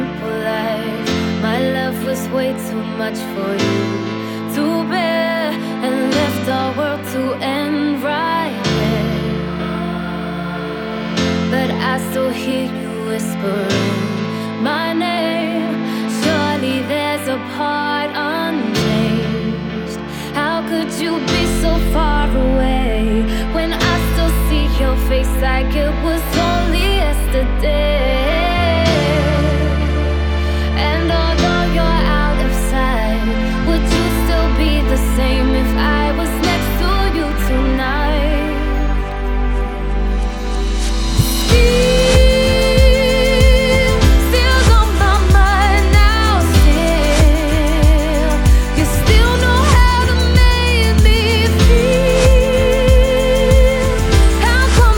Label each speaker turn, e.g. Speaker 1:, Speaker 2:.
Speaker 1: simple life. My love was way too much for you to bear, and left our world to end right there. But I still hear you whispering my name. Surely there's a part unchanged. How could you be so far away when I still see your face like it was